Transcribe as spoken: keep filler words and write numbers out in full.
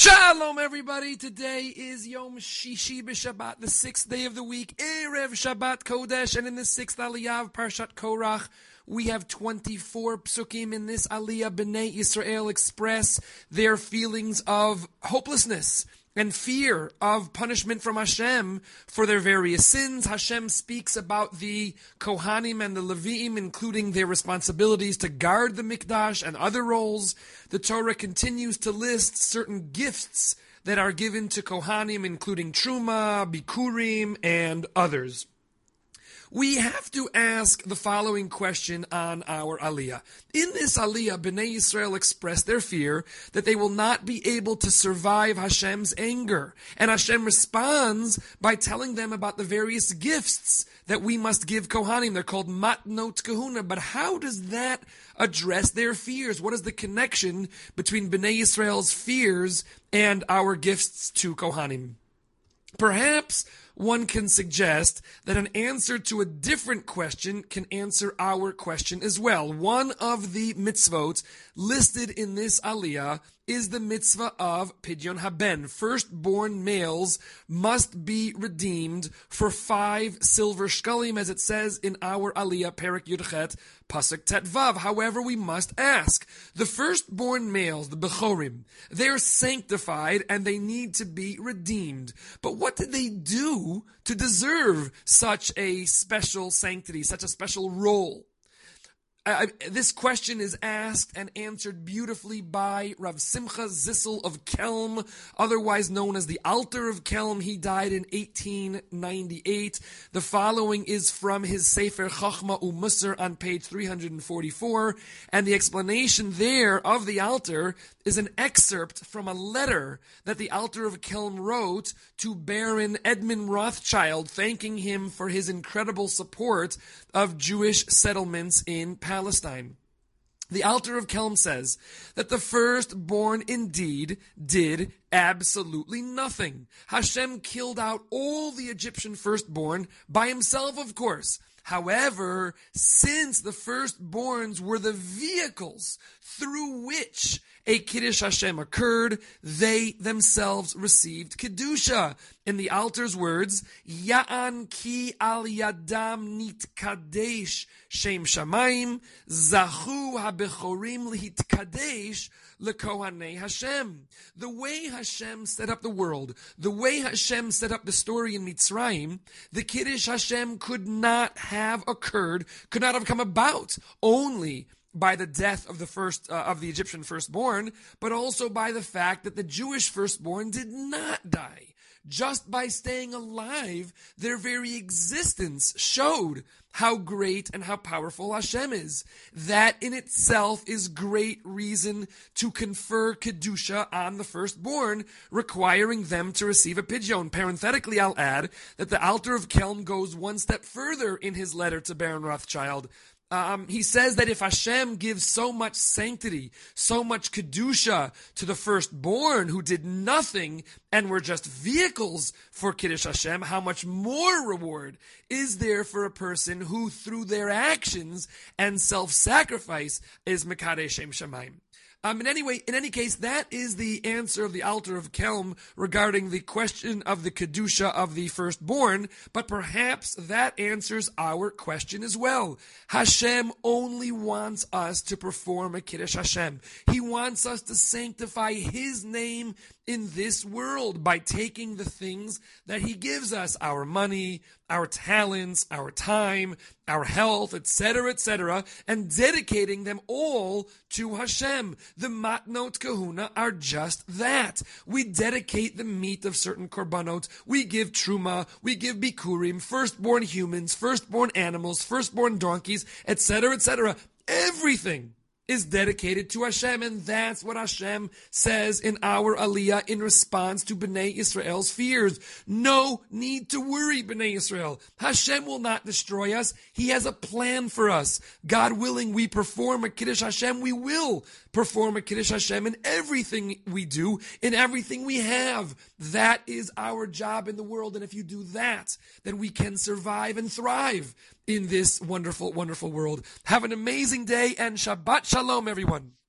Shalom, everybody. Today is Yom Shishi b'Shabbat, the sixth day of the week, Erev Shabbat Kodesh, and in the sixth Aliyah of Parshat Korach, we have twenty-four psukim. In this Aliyah, Bnei Yisrael express their feelings of hopelessness and fear of punishment from Hashem for their various sins. Hashem speaks about the Kohanim and the Leviim, including their responsibilities to guard the Mikdash and other roles. The Torah continues to list certain gifts that are given to Kohanim, including Truma, Bikurim, and others. We have to ask the following question on our Aliyah. In this Aliyah, Bnei Yisrael express their fear that they will not be able to survive Hashem's anger. And Hashem responds by telling them about the various gifts that we must give Kohanim. They're called Matnot Kahuna. But how does that address their fears? What is the connection between Bnei Yisrael's fears and our gifts to Kohanim? Perhaps one can suggest that an answer to a different question can answer our question as well. One of the mitzvot listed in this aliyah is the mitzvah of Pidyon Haben. Firstborn males must be redeemed for five silver shkalim, as it says in our aliyah, Perek Yudchet, Pasuk Tet Vav. However, we must ask, the firstborn males, the Bechorim, they're sanctified and they need to be redeemed. But what did they do to deserve such a special sanctity, such a special role? Uh, this question is asked and answered beautifully by Rav Simcha Zissel of Kelm, otherwise known as the Alter of Kelm. He died in eighteen ninety-eight. The following is from his Sefer Chachma U'Musar on page three hundred forty-four, and the explanation there of the Alter is an excerpt from a letter that the Alter of Kelm wrote to Baron Edmund Rothschild, thanking him for his incredible support of Jewish settlements in Palestine. The Alter of Kelm says that the firstborn indeed did absolutely nothing. Hashem killed out all the Egyptian firstborn by himself, of course. However, since the firstborns were the vehicles through which a Kiddush Hashem occurred, they themselves received Kedusha. In the Alter's words, Ya'an ki al yadam nitkadesh shem shamayim, zachu habechorim lihitkadesh lekohanei Hashem. The way Hashem set up the world, the way Hashem set up the story in Mitzrayim, the Kiddush Hashem could not have occurred, could not have come about only by the death of the first uh, of the Egyptian firstborn, but also by the fact that the Jewish firstborn did not die. Just by staying alive, their very existence showed how great and how powerful Hashem is. That in itself is great reason to confer Kedusha on the firstborn, requiring them to receive a pidyon. Parenthetically, I'll add that the Alter of Kelm goes one step further in his letter to Baron Rothschild. Um, he says that if Hashem gives so much sanctity, so much Kedusha to the firstborn who did nothing and were just vehicles for Kiddush Hashem, how much more reward is there for a person who through their actions and self-sacrifice is Mekadesh Shem Shamayim? Um, in any way, in any case, that is the answer of the Alter of Kelm regarding the question of the Kedusha of the firstborn, but perhaps that answers our question as well. Hashem only wants us to perform a Kiddush Hashem. He wants us to sanctify His name in this world by taking the things that He gives us, our money, our talents, our time, our health, et cetera, et cetera, and dedicating them all to Hashem. The Matnot Kahuna are just that. We dedicate the meat of certain korbanot. We give Truma, we give Bikurim, firstborn humans, firstborn animals, firstborn donkeys, et cetera, et cetera. Everything is dedicated to Hashem, and that's what Hashem says in our Aliyah in response to Bnei Yisrael's fears. No need to worry, Bnei Yisrael. Hashem will not destroy us. He has a plan for us. God willing, we perform a Kiddush Hashem. We will perform a Kiddush Hashem in everything we do, in everything we have. That is our job in the world, and if you do that, then we can survive and thrive in this wonderful, wonderful world. Have an amazing day, and Shabbat Shalom, everyone.